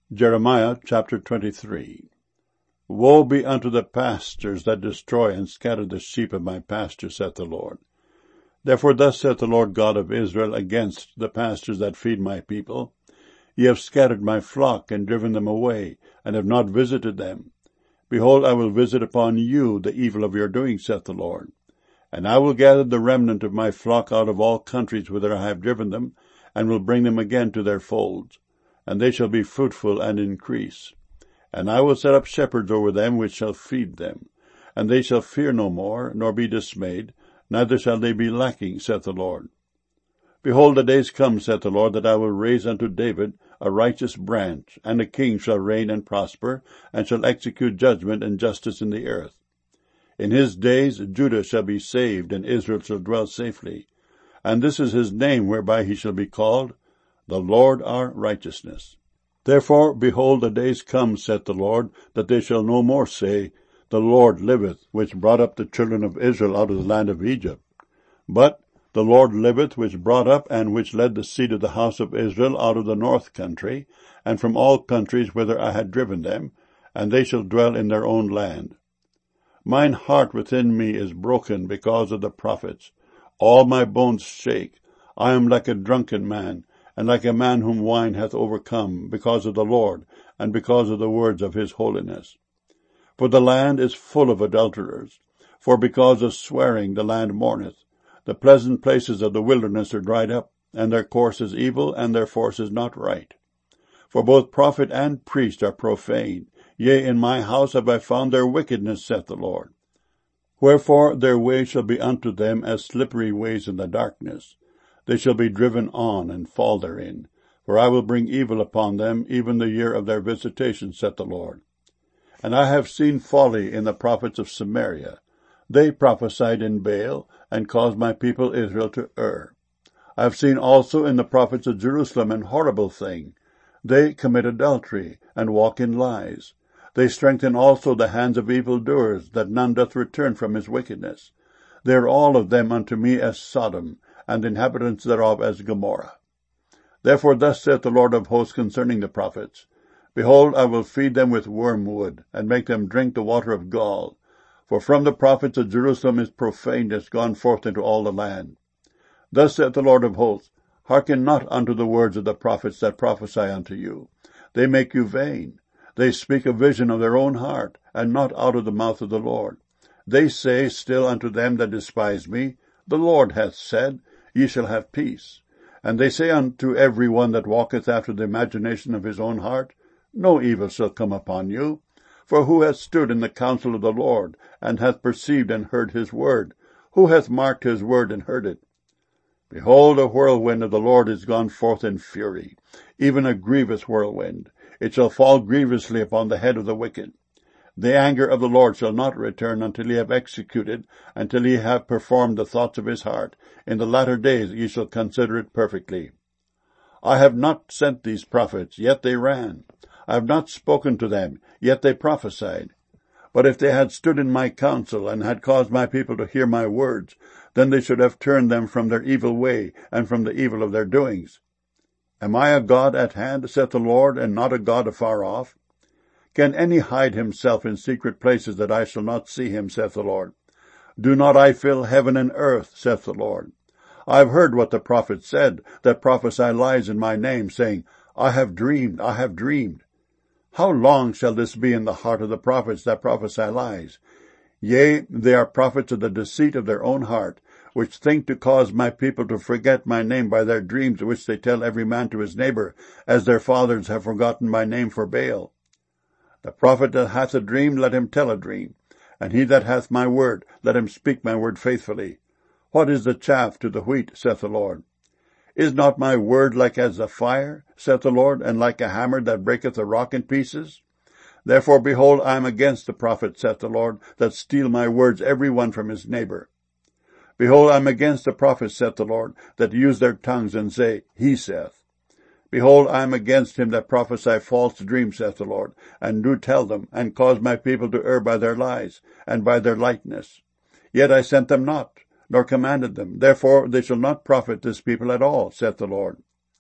Jeremiah chapter 23. Woe be unto the pastors that destroy and scatter the sheep of my pasture, saith the Lord. Therefore thus saith the Lord God of Israel against the pastors that feed my people: Ye have scattered my flock, and driven them away, and have not visited them. Behold, I will visit upon you the evil of your doing, saith the Lord. And I will gather the remnant of my flock out of all countries whither I have driven them, and will bring them again to their folds. And they shall be fruitful and increase. And I will set up shepherds over them which shall feed them. And they shall fear no more, nor be dismayed, neither shall they be lacking, saith the Lord. Behold, the days come, saith the Lord, that I will raise unto David a righteous branch, and a king shall reign and prosper, and shall execute judgment and justice in the earth. In his days Judah shall be saved, and Israel shall dwell safely. And this is his name whereby he shall be called, the Lord our righteousness. Therefore, behold, the days come, saith the Lord, that they shall no more say, The Lord liveth, which brought up the children of Israel out of the land of Egypt. But, The Lord liveth, which brought up and which led the seed of the house of Israel out of the north country, and from all countries whither I had driven them, and they shall dwell in their own land. Mine heart within me is broken because of the prophets. All my bones shake. I am like a drunken man, and like a man whom wine hath overcome, because of the Lord, and because of the words of his holiness. For the land is full of adulterers, for because of swearing the land mourneth. The pleasant places of the wilderness are dried up, and their course is evil, and their force is not right. For both prophet and priest are profane. Yea, in my house have I found their wickedness, saith the Lord. Wherefore their way shall be unto them as slippery ways in the darkness. They shall be driven on, and fall therein. For I will bring evil upon them, even the year of their visitation, saith the Lord. And I have seen folly in the prophets of Samaria. They prophesied in Baal, and caused my people Israel to err. I have seen also in the prophets of Jerusalem an horrible thing. They commit adultery, and walk in lies. They strengthen also the hands of evildoers, that none doth return from his wickedness. They are all of them unto me as Sodom, and the inhabitants thereof as Gomorrah. Therefore thus saith the Lord of hosts concerning the prophets: Behold, I will feed them with wormwood, and make them drink the water of gall. For from the prophets of Jerusalem is profaneness gone forth into all the land. Thus saith the Lord of hosts: Hearken not unto the words of the prophets that prophesy unto you. They make you vain. They speak a vision of their own heart, and not out of the mouth of the Lord. They say still unto them that despise me, The Lord hath said, Ye shall have peace. And they say unto every one that walketh after the imagination of his own heart, No evil shall come upon you. For who hath stood in the counsel of the Lord, and hath perceived and heard his word? Who hath marked his word and heard it? Behold, a whirlwind of the Lord is gone forth in fury, even a grievous whirlwind. It shall fall grievously upon the head of the wicked. The anger of the Lord shall not return until he have executed, until he have performed the thoughts of his heart. In the latter days ye shall consider it perfectly. I have not sent these prophets, yet they ran. I have not spoken to them, yet they prophesied. But if they had stood in my counsel, and had caused my people to hear my words, then they should have turned them from their evil way, and from the evil of their doings. Am I a God at hand, saith the Lord, and not a God afar off? Can any hide himself in secret places that I shall not see him, saith the Lord? Do not I fill heaven and earth, saith the Lord? I have heard what the prophets said, that prophesy lies in my name, saying, I have dreamed, I have dreamed. How long shall this be in the heart of the prophets that prophesy lies? Yea, they are prophets of the deceit of their own heart, which think to cause my people to forget my name by their dreams, which they tell every man to his neighbor, as their fathers have forgotten my name for Baal. The prophet that hath a dream, let him tell a dream. And he that hath my word, let him speak my word faithfully. What is the chaff to the wheat, saith the Lord? Is not my word like as a fire, saith the Lord, and like a hammer that breaketh a rock in pieces? Therefore, behold, I am against the prophets, saith the Lord, that steal my words every one from his neighbor. Behold, I am against the prophets, saith the Lord, that use their tongues and say, He saith. Behold, I am against him that prophesy false dreams, saith the Lord, and do tell them, and cause my people to err by their lies, and by their lightness. Yet I sent them not, nor commanded them. Therefore they shall not profit this people at all, saith the Lord.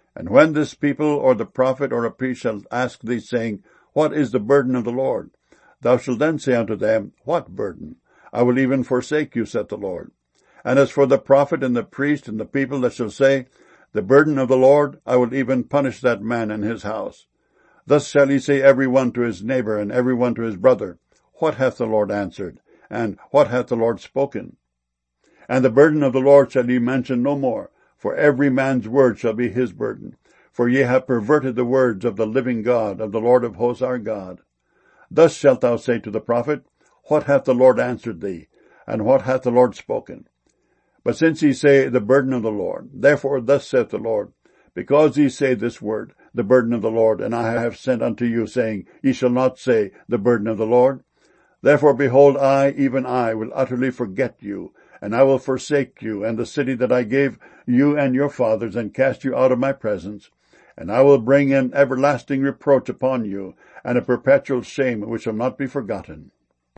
And when this people or the prophet or a priest shall ask thee, saying, What is the burden of the Lord? Thou shalt then say unto them, What burden? I will even forsake you, saith the Lord. And as for the prophet and the priest and the people that shall say, The burden of the Lord, I will even punish that man and his house. Thus shall he say every one to his neighbor and every one to his brother, What hath the Lord answered? And what hath the Lord spoken? And the burden of the Lord shall ye mention no more, for every man's word shall be his burden. For ye have perverted the words of the living God, of the Lord of hosts our God. Thus shalt thou say to the prophet, What hath the Lord answered thee? And what hath the Lord spoken? But since ye say, The burden of the Lord, therefore thus saith the Lord, Because ye say this word, the burden of the Lord, and I have sent unto you, saying, Ye shall not say, the burden of the Lord. Therefore, behold, I, even I, will utterly forget you, and I will forsake you, and the city that I gave you and your fathers, and cast you out of my presence. And I will bring an everlasting reproach upon you, and a perpetual shame which shall not be forgotten.